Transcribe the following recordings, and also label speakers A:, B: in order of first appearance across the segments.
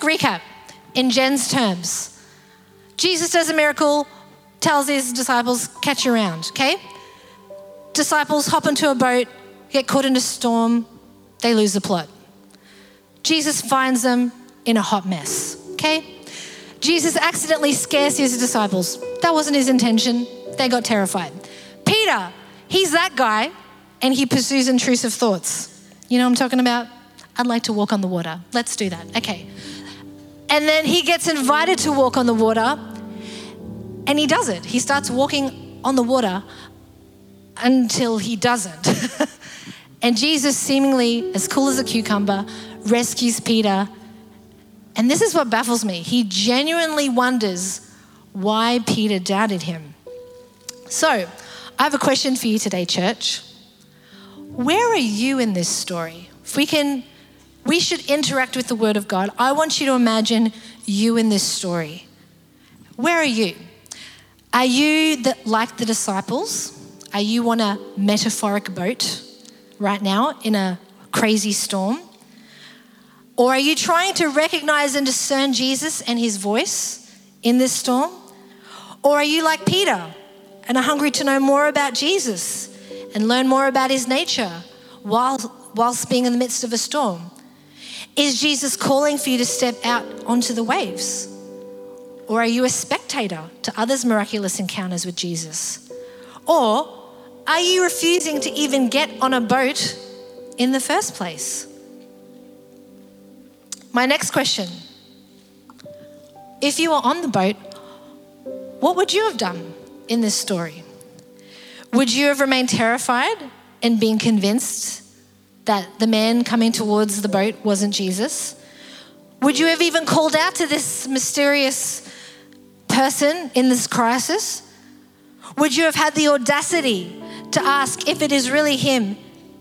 A: recap in Jen's terms. Jesus does a miracle, tells his disciples, catch you around, okay? Disciples hop into a boat, get caught in a storm, they lose the plot. Jesus finds them in a hot mess, okay? Jesus accidentally scares his disciples. That wasn't his intention. They got terrified. Peter, he's that guy, and he pursues intrusive thoughts. You know what I'm talking about? I'd like to walk on the water. Let's do that. Okay. And then he gets invited to walk on the water, and he does it. He starts walking on the water until he doesn't. And Jesus, seemingly as cool as a cucumber, rescues Peter. And this is what baffles me. He genuinely wonders why Peter doubted him. So, I have a question for you today, church. Where are you in this story? We should interact with the Word of God. I want you to imagine you in this story. Where are you? Are you like the disciples? Are you on a metaphoric boat right now in a crazy storm? Or are you trying to recognize and discern Jesus and his voice in this storm? Or are you like Peter and are hungry to know more about Jesus and learn more about his nature whilst being in the midst of a storm? Is Jesus calling for you to step out onto the waves? Or are you a spectator to others' miraculous encounters with Jesus? Or are you refusing to even get on a boat in the first place? My next question, if you were on the boat, what would you have done in this story? Would you have remained terrified and been convinced that the man coming towards the boat wasn't Jesus? Would you have even called out to this mysterious person in this crisis? Would you have had the audacity to ask if it is really him?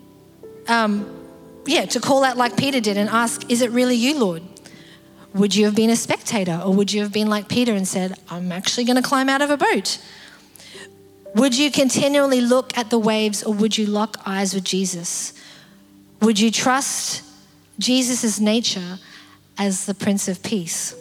A: To call out like Peter did and ask, is it really you, Lord? Would you have been a spectator, or would you have been like Peter and said, I'm actually going to climb out of a boat? Would you continually look at the waves, or would you lock eyes with Jesus? Would you trust Jesus' nature as the Prince of Peace?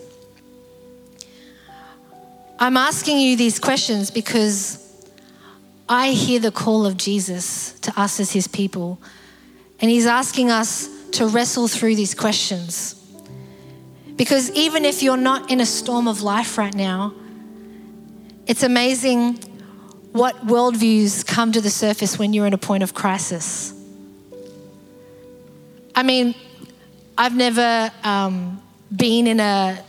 A: I'm asking you these questions because I hear the call of Jesus to us as his people, and he's asking us to wrestle through these questions. Because even if you're not in a storm of life right now, it's amazing what worldviews come to the surface when you're in a point of crisis. I mean, I've never been in I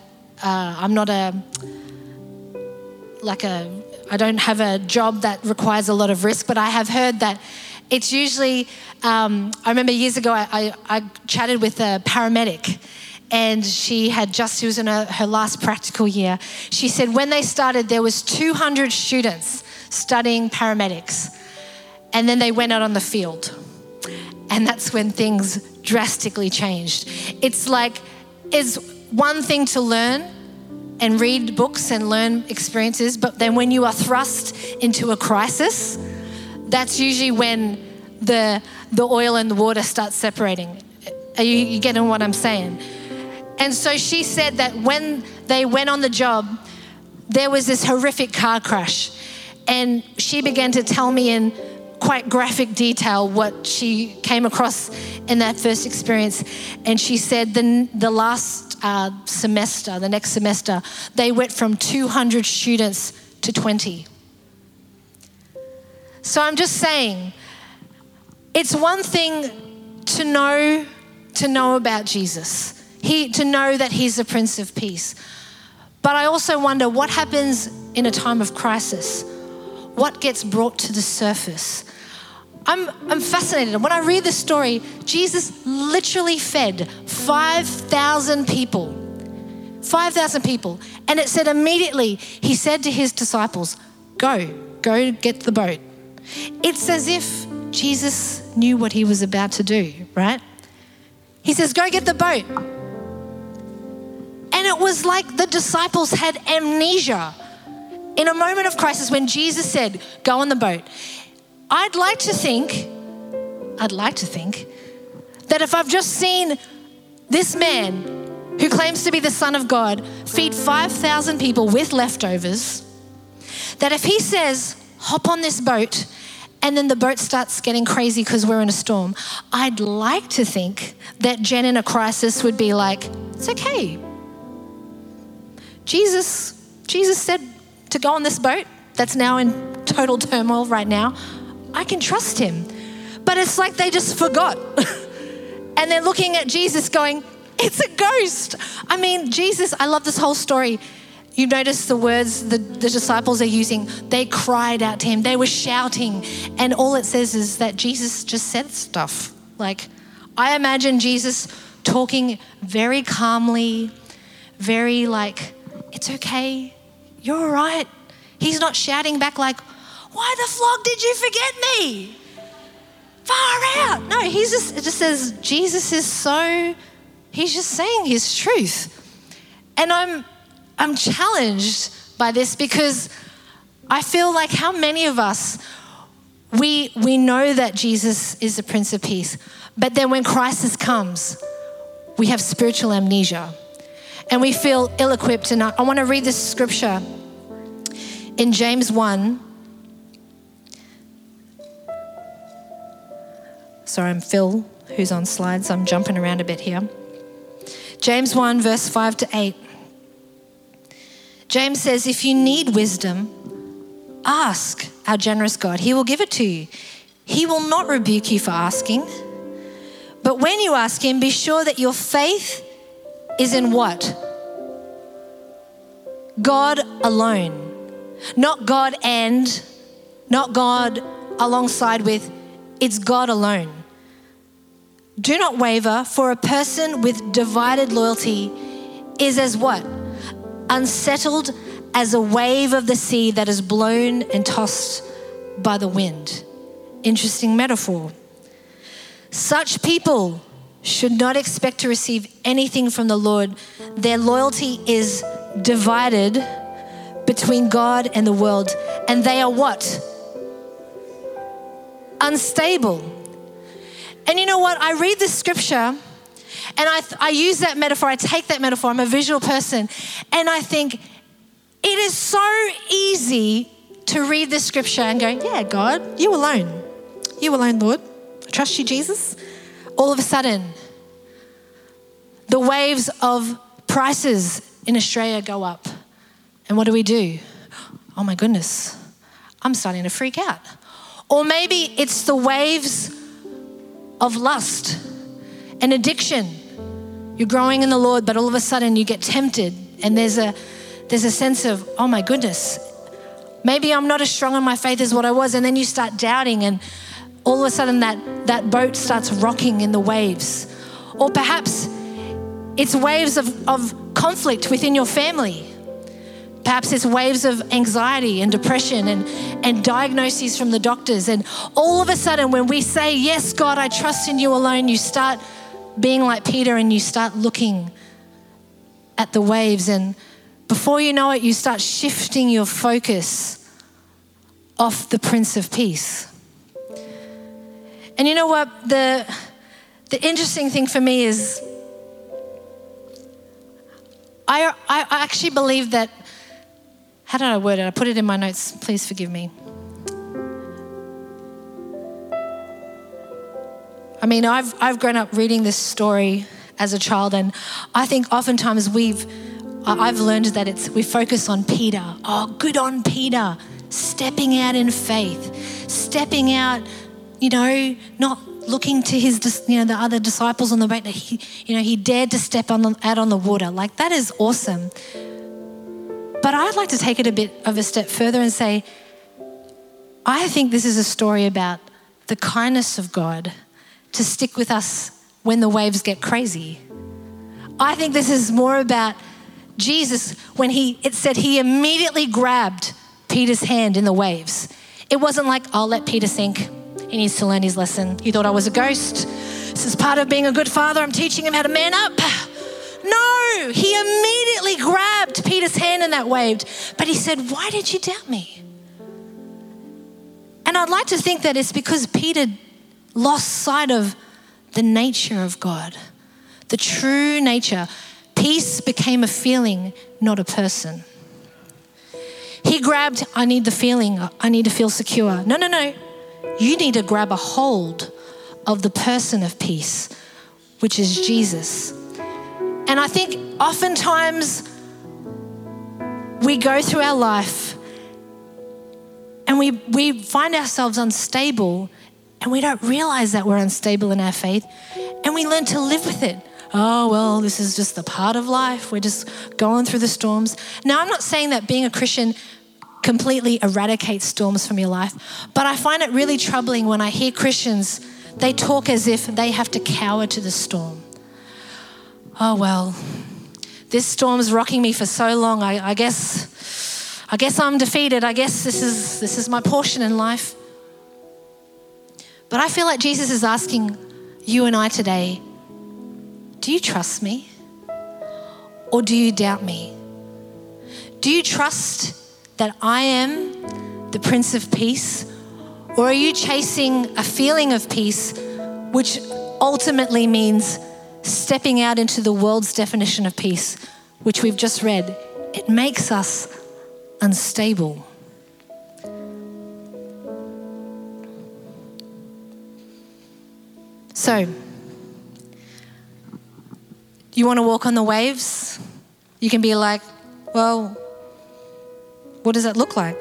A: don't have a job that requires a lot of risk, but I have heard that it's usually, I remember years ago, I chatted with a paramedic, and she was in her last practical year. She said when they started, there was 200 students studying paramedics, and then they went out on the field. And that's when things drastically changed. It's one thing to learn and read books and learn experiences, but then when you are thrust into a crisis, that's usually when the oil and the water start separating. Are you getting what I'm saying? And so she said that when they went on the job, there was this horrific car crash. And she began to tell me in quite graphic detail what she came across in that first experience. And she said the last semester, the next semester, they went from 200 students to 20. So I'm just saying, it's one thing to know about Jesus, to know that he's the Prince of Peace. But I also wonder what happens in a time of crisis. What gets brought to the surface? I'm fascinated. When I read the story, Jesus literally fed 5,000 people. 5,000 people. And it said immediately, he said to his disciples, go get the boat. It's as if Jesus knew what he was about to do, right? He says, go get the boat. And it was like the disciples had amnesia. In a moment of crisis when Jesus said, go on the boat, I'd like to think that if I've just seen this man who claims to be the Son of God, feed 5,000 people with leftovers, that if he says, hop on this boat, and then the boat starts getting crazy because we're in a storm, I'd like to think that Jen in a crisis would be like, it's okay. Jesus said to go on this boat that's now in total turmoil right now. I can trust him. But it's like they just forgot. And they're looking at Jesus going, it's a ghost. I mean, Jesus, I love this whole story. You notice the words the disciples are using. They cried out to him. They were shouting. And all it says is that Jesus just said stuff. Like, I imagine Jesus talking very calmly, very like, it's okay. You're all right. He's not shouting back like, why the flog did you forget me? Far out. No, it just says Jesus is so, he's just saying his truth. And I'm challenged by this because I feel like how many of us, we know that Jesus is the Prince of Peace, but then when crisis comes, we have spiritual amnesia and we feel ill-equipped. And I want to read this scripture in James 1. Sorry, I'm Phil, who's on slides. I'm jumping around a bit here. James 1, verse 5 to 8. James says, if you need wisdom, ask our generous God. He will give it to you. He will not rebuke you for asking. But when you ask him, be sure that your faith is in what? God alone. Not God and, not God alongside with, it's God alone. Do not waver, for a person with divided loyalty is as what? Unsettled as a wave of the sea that is blown and tossed by the wind. Interesting metaphor. Such people should not expect to receive anything from the Lord. Their loyalty is divided between God and the world, and they are what? Unstable. And you know what? I read this scripture and I use that metaphor. I take that metaphor. I'm a visual person. And I think it is so easy to read this scripture and go, yeah, God, you alone. You alone, Lord. I trust you, Jesus. All of a sudden, the waves of prices in Australia go up. And what do? Oh my goodness, I'm starting to freak out. Or maybe it's the waves of lust and addiction. You're growing in the Lord, but all of a sudden you get tempted and there's a sense of, oh my goodness, maybe I'm not as strong in my faith as what I was. And then you start doubting and all of a sudden that boat starts rocking in the waves. Or perhaps it's waves of conflict within your family. Perhaps it's waves of anxiety and depression and diagnoses from the doctors. And all of a sudden when we say, yes, God, I trust in you alone, you start being like Peter and you start looking at the waves. And before you know it, you start shifting your focus off the Prince of Peace. And you know what? The interesting thing for me is I actually believe that, how did I word it? I put it in my notes. Please forgive me. I mean, I've grown up reading this story as a child, and I think oftentimes I've learned that we focus on Peter. Oh, good on Peter, stepping out in faith, stepping out, not looking to his, the other disciples on the boat. That he dared to step out on the water. Like, that is awesome. But I'd like to take it a bit of a step further and say, I think this is a story about the kindness of God to stick with us when the waves get crazy. I think this is more about Jesus when it said he immediately grabbed Peter's hand in the waves. It wasn't like, I'll let Peter sink. He needs to learn his lesson. You thought I was a ghost. This is part of being a good father. I'm teaching him how to man up. No, he immediately grabbed Peter's hand in that wave. But he said, why did you doubt me? And I'd like to think that it's because Peter lost sight of the nature of God, the true nature. Peace became a feeling, not a person. He grabbed, I need the feeling, I need to feel secure. No. You need to grab a hold of the person of peace, which is Jesus. And I think oftentimes we go through our life and we find ourselves unstable, and we don't realize that we're unstable in our faith, and we learn to live with it. Oh, well, this is just a part of life. We're just going through the storms. Now, I'm not saying that being a Christian completely eradicates storms from your life, but I find it really troubling when I hear Christians, they talk as if they have to cower to the storm. Oh, well, this storm's rocking me for so long. I guess I'm defeated. I guess this is my portion in life. But I feel like Jesus is asking you and I today, do you trust me? Or do you doubt me? Do you trust that I am the Prince of Peace? Or are you chasing a feeling of peace, which ultimately means stepping out into the world's definition of peace, which we've just read? It makes us unstable. So, you want to walk on the waves? You can be like, well, what does that look like?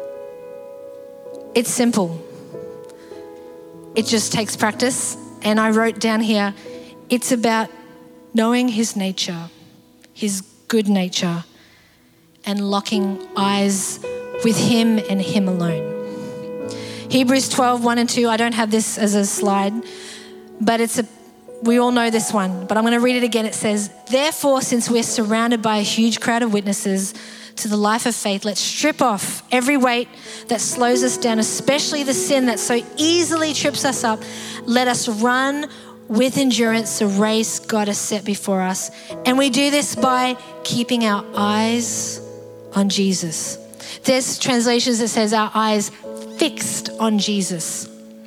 A: It's simple. It just takes practice. And I wrote down here, it's about knowing his nature, his good nature, and locking eyes with him and him alone. Hebrews 12, 1 and 2, I don't have this as a slide, but we all know this one, but I'm going to read it again. It says, therefore, since we're surrounded by a huge crowd of witnesses to the life of faith, let's strip off every weight that slows us down, especially the sin that so easily trips us up. Let us run with endurance the race God has set before us. And we do this by keeping our eyes on Jesus. There's translations that says our eyes fixed on Jesus.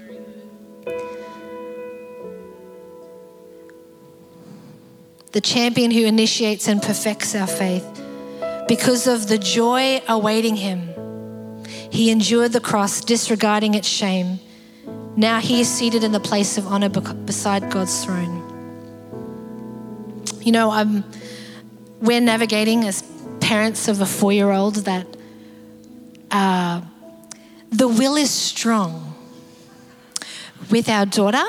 A: The champion who initiates and perfects our faith. Because of the joy awaiting him, he endured the cross, disregarding its shame. Now he is seated in the place of honor beside God's throne. You know, we're navigating as parents of a 4-year-old that the will is strong with our daughter.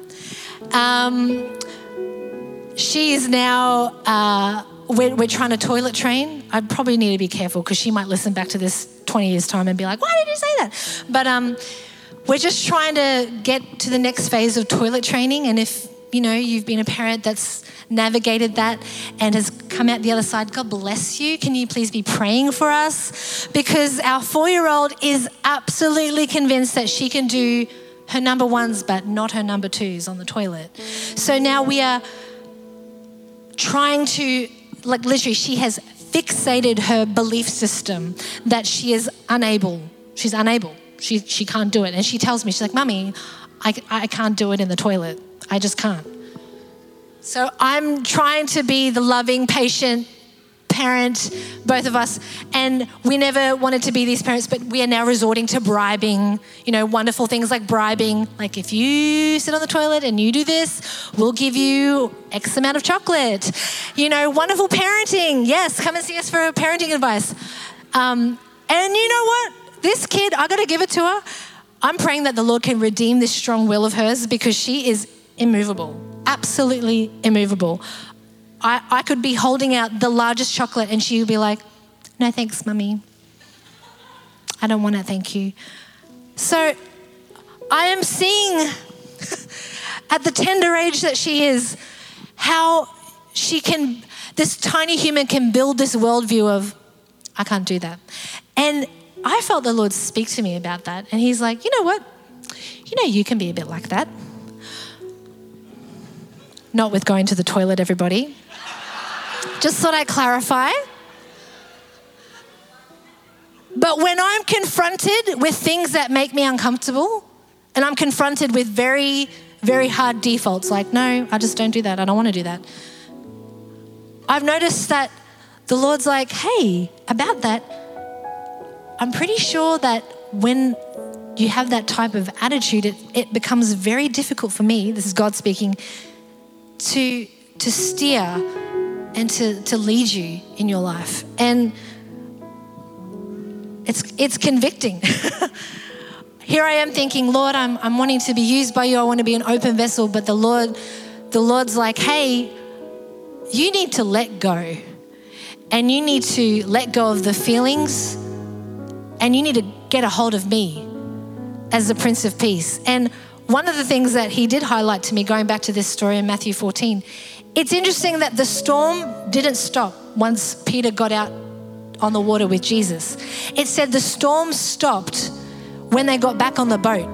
A: She is now, we're trying to toilet train. I probably need to be careful because she might listen back to this 20 years time and be like, why did you say that? But we're just trying to get to the next phase of toilet training. And if, you know, you've been a parent that's navigated that and has come out the other side, God bless you. Can you please be praying for us? Because our 4-year-old is absolutely convinced that she can do her number ones, but not her number twos on the toilet. So now we are trying to, like literally, she has fixated her belief system that she is unable. She's unable. She can't do it. And she tells me, she's like, Mummy, I can't do it in the toilet. I just can't. So I'm trying to be the loving, patient parent, both of us. And we never wanted to be these parents, but we are now resorting to bribing, you know, wonderful things like bribing. Like if you sit on the toilet and you do this, we'll give you X amount of chocolate. You know, wonderful parenting. Yes, come and see us for parenting advice. And you know what? This kid, I got to give it to her. I'm praying that the Lord can redeem this strong will of hers because she is immovable, absolutely immovable. I could be holding out the largest chocolate and she would be like, no thanks, Mummy. I don't want it, thank you. So I am seeing at the tender age that she is, how this tiny human can build this worldview of, I can't do that. And I felt the Lord speak to me about that. And he's like, you know what? You know, you can be a bit like that. Not with going to the toilet, everybody. Just thought I'd clarify. But when I'm confronted with things that make me uncomfortable, and I'm confronted with very, very hard defaults, like, no, I just don't do that. I don't want to do that. I've noticed that the Lord's like, hey, about that, I'm pretty sure that when you have that type of attitude, it becomes very difficult for me, this is God speaking, to steer and to lead you in your life. And it's convicting. Here I am thinking, Lord, I'm wanting to be used by you. I want to be an open vessel. But the Lord's like, hey, you need to let go. And you need to let go of the feelings. And you need to get a hold of me as the Prince of Peace. And one of the things that he did highlight to me, going back to this story in Matthew 14, it's interesting that the storm didn't stop once Peter got out on the water with Jesus. It said the storm stopped when they got back on the boat.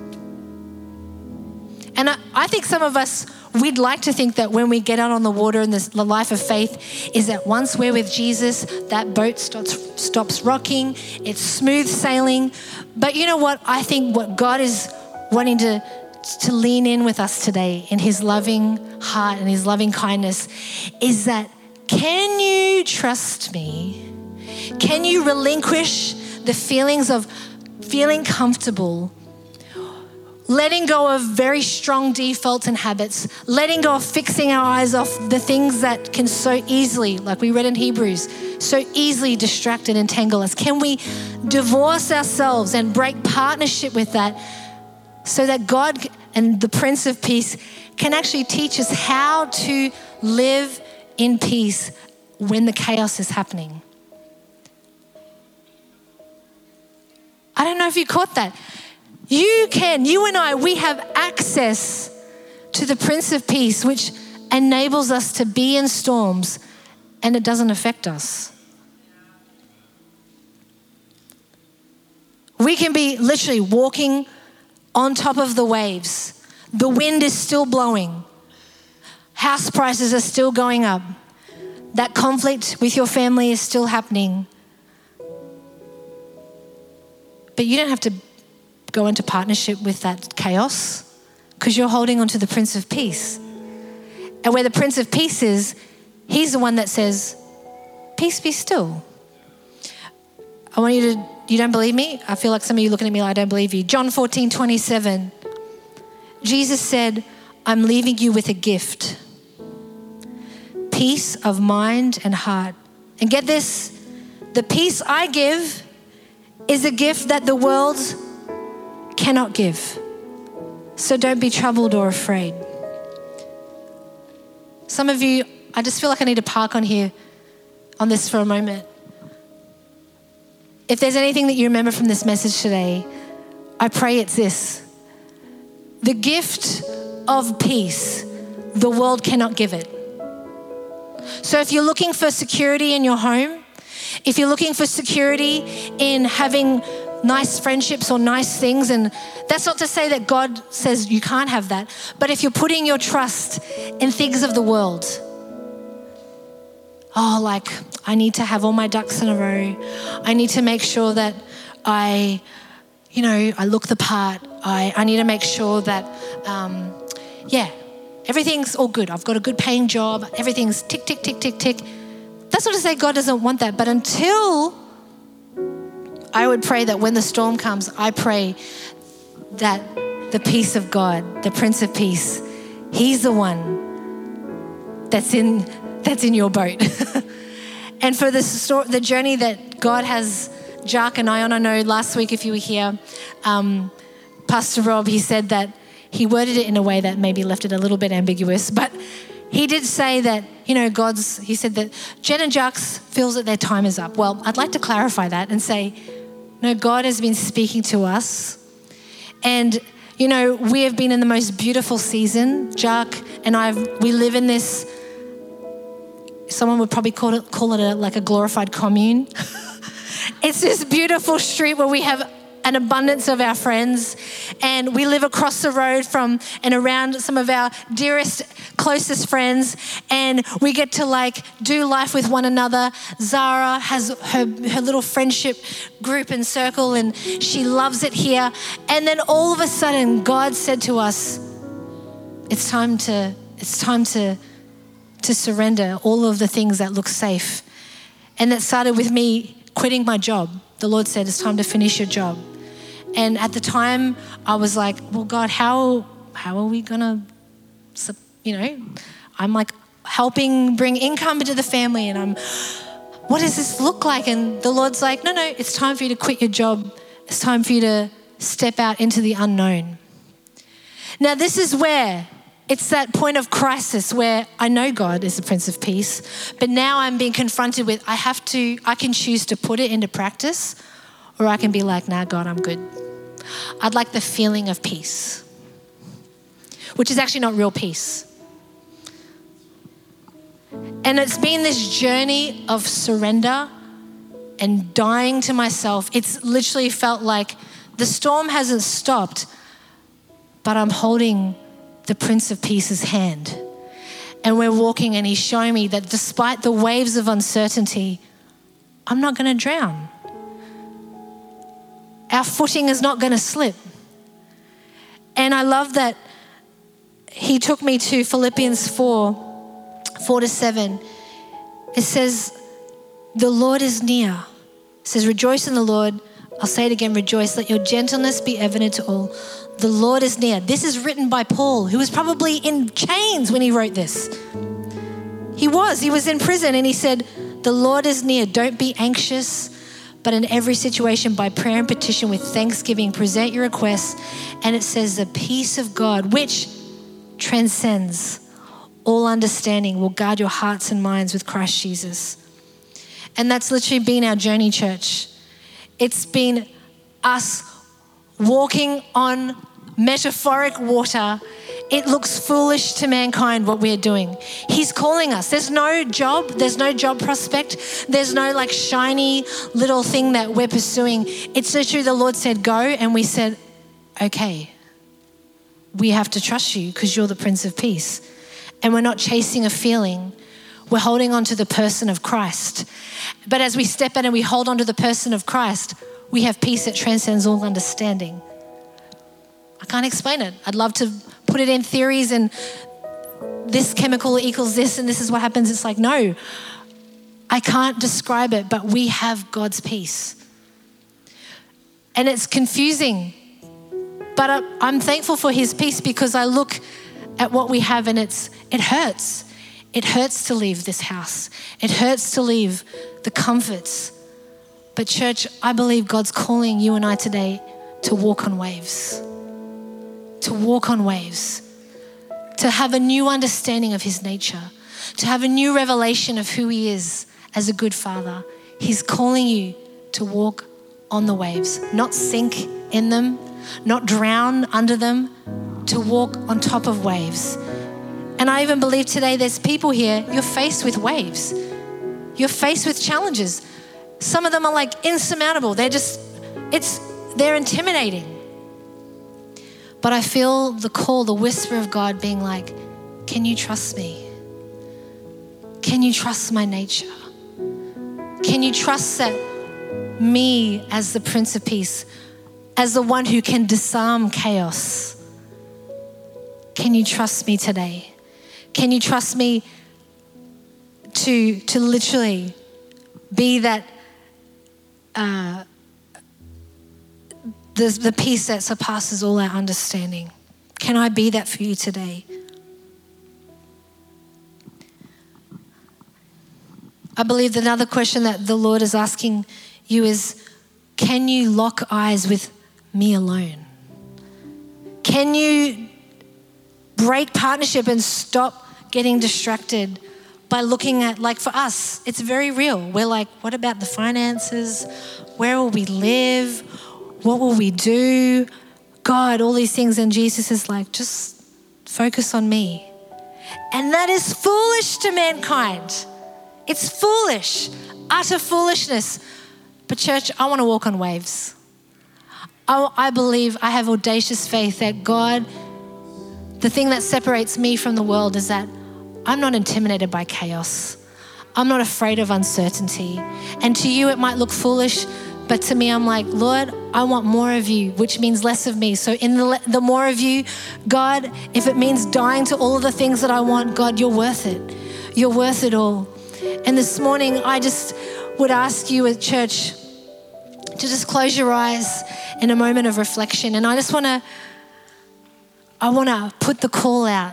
A: And I think some of us, we'd like to think that when we get out on the water in the life of faith is that once we're with Jesus, that boat stops rocking, it's smooth sailing. But you know what? I think what God is wanting to lean in with us today in his loving heart and his loving kindness is that, can you trust me? Can you relinquish the feelings of feeling comfortable, letting go of very strong defaults and habits, letting go of fixing our eyes off the things that can so easily, like we read in Hebrews, so easily distract and entangle us? Can we divorce ourselves and break partnership with that so that God and the Prince of Peace can actually teach us how to live in peace when the chaos is happening? I don't know if you caught that. You and I, we have access to the Prince of Peace, which enables us to be in storms and it doesn't affect us. We can be literally walking on top of the waves. The wind is still blowing. House prices are still going up. That conflict with your family is still happening. But you don't have to go into partnership with that chaos because you're holding on to the Prince of Peace. And where the Prince of Peace is, he's the one that says, peace be still. I want you don't believe me? I feel like some of you looking at me like I don't believe you. John 14:27, Jesus said, I'm leaving you with a gift, peace of mind and heart. And get this, the peace I give is a gift that the world cannot give. So don't be troubled or afraid. Some of you, I just feel like I need to park on this for a moment. If there's anything that you remember from this message today, I pray it's this. The gift of peace, the world cannot give it. So if you're looking for security in your home, if you're looking for security in having nice friendships or nice things, and that's not to say that God says you can't have that, but if you're putting your trust in things of the world, like I need to have all my ducks in a row. I need to make sure that I look the part. I need to make sure that, everything's all good. I've got a good paying job. Everything's tick, tick, tick, tick, tick. That's not to say God doesn't want that, but until I would pray that when the storm comes, I pray that the peace of God, the Prince of Peace, he's the one that's in your boat. And for the journey that God has Jack and I on, I know last week if you were here, Pastor Rob, he said that he worded it in a way that maybe left it a little bit ambiguous, but he did say that, he said that Jen and Jax feels that their time is up. Well, I'd like to clarify that and say, no, God has been speaking to us. And, we have been in the most beautiful season. Jack and we live in this, someone would probably call it like a glorified commune. It's this beautiful street where we have an abundance of our friends, and we live across the road from and around some of our dearest, closest friends, and we get to do life with one another. Zara has her little friendship group and circle, and she loves it here. And then all of a sudden, God said to us, it's time to to surrender all of the things that look safe. And that started with me quitting my job. The Lord said, it's time to finish your job. And at the time, I was like, well, God, how are we going to, I'm like helping bring income into the family, and what does this look like? And the Lord's like, no, it's time for you to quit your job. It's time for you to step out into the unknown. Now, this is where it's that point of crisis where I know God is the Prince of Peace, but now I'm being confronted with, I can choose to put it into practice, or I can be like, nah, God, I'm good. I'd like the feeling of peace, which is actually not real peace. And it's been this journey of surrender and dying to myself. It's literally felt like the storm hasn't stopped, but I'm holding the Prince of Peace's hand. And we're walking, and he's showing me that despite the waves of uncertainty, I'm not going to drown. Our footing is not going to slip. And I love that he took me to Philippians 4:4-7. It says, the Lord is near. It says, rejoice in the Lord. I'll say it again, rejoice. Let your gentleness be evident to all. The Lord is near. This is written by Paul, who was probably in chains when he wrote this. He was in prison, and he said, the Lord is near. Don't be anxious, but in every situation, by prayer and petition with thanksgiving, present your requests. And it says the peace of God, which transcends all understanding, will guard your hearts and minds with Christ Jesus. And that's literally been our journey, church. It's been us walking on metaphoric water. It looks foolish to mankind what we're doing. He's calling us. There's no job prospect. There's no like shiny little thing that we're pursuing. It's literally the Lord said go, and we said, okay, we have to trust you because you're the Prince of Peace. And we're not chasing a feeling. We're holding on to the person of Christ. But as we step in and we hold on to the person of Christ, we have peace that transcends all understanding. I can't explain it. I'd love to put it in theories and this chemical equals this and this is what happens. It's like, no, I can't describe it, but we have God's peace. And it's confusing, but I'm thankful for his peace because I look at what we have and it hurts. It hurts to leave this house. It hurts to leave the comforts. But church, I believe God's calling you and I today to walk on waves. To walk on waves. To have a new understanding of his nature. To have a new revelation of who he is as a good father. He's calling you to walk on the waves, not sink in them, not drown under them, to walk on top of waves. And I even believe today there's people here, you're faced with waves. You're faced with challenges. Some of them are like insurmountable. They're intimidating. But I feel the call, the whisper of God being like, can you trust me? Can you trust my nature? Can you trust that me as the Prince of Peace, as the one who can disarm chaos? Can you trust me today? Can you trust me to literally be that the peace that surpasses all our understanding? Can I be that for you today? I believe that another question that the Lord is asking you is, can you lock eyes with me alone? Can you break partnership and stop getting distracted by looking at, like for us, it's very real. We're like, what about the finances? Where will we live? What will we do? God, all these things. And Jesus is like, just focus on me. And that is foolish to mankind. It's foolish, utter foolishness. But church, I want to walk on waves. I believe, I have audacious faith that God, the thing that separates me from the world is that I'm not intimidated by chaos. I'm not afraid of uncertainty. And to you, it might look foolish, but to me, I'm like, Lord, I want more of you, which means less of me. So in the more of you, God, if it means dying to all of the things that I want, God, you're worth it. You're worth it all. And this morning, I just would ask you at church to just close your eyes in a moment of reflection. And I want to put the call out.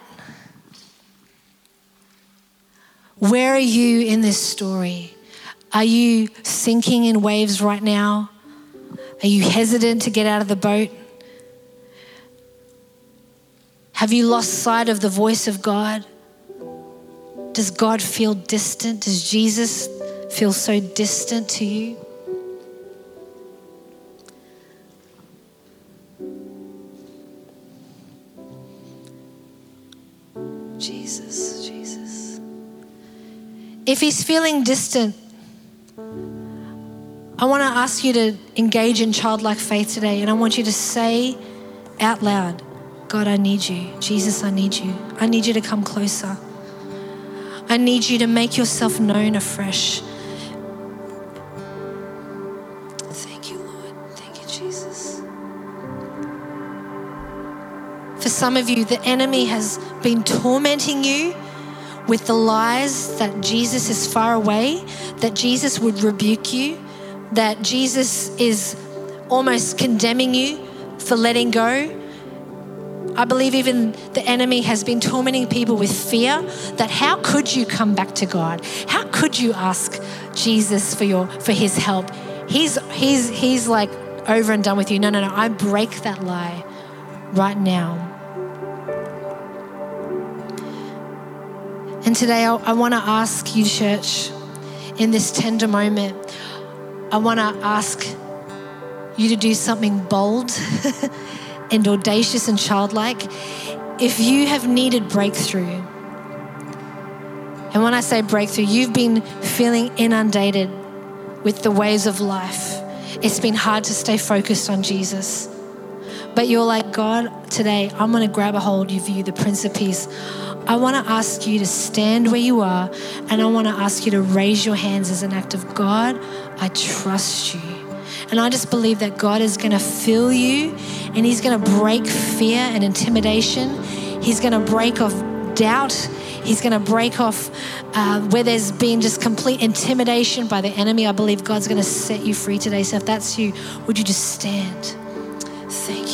A: Where are you in this story? Are you sinking in waves right now? Are you hesitant to get out of the boat? Have you lost sight of the voice of God? Does God feel distant? Does Jesus feel so distant to you? Jesus, Jesus. If he's feeling distant, I want to ask you to engage in childlike faith today, and I want you to say out loud, God, I need you. Jesus, I need you. I need you to come closer. I need you to make yourself known afresh. Thank you, Lord. Thank you, Jesus. For some of you, the enemy has been tormenting you with the lies that Jesus is far away, that Jesus would rebuke you, that Jesus is almost condemning you for letting go. I believe even the enemy has been tormenting people with fear that how could you come back to God? How could you ask Jesus for his help? He's like over and done with you. No. I break that lie right now. And today I want to ask you, church, in this tender moment, I want to ask you to do something bold and audacious and childlike. If you have needed breakthrough, and when I say breakthrough, you've been feeling inundated with the waves of life. It's been hard to stay focused on Jesus. But you're like, God, today I'm going to grab a hold of you, the Prince of Peace. I want to ask you to stand where you are, and I want to ask you to raise your hands as an act of God, I trust you. And I just believe that God is going to fill you, and he's going to break fear and intimidation. He's going to break off doubt. He's going to break off where there's been just complete intimidation by the enemy. I believe God's going to set you free today. So if that's you, would you just stand? Thank you.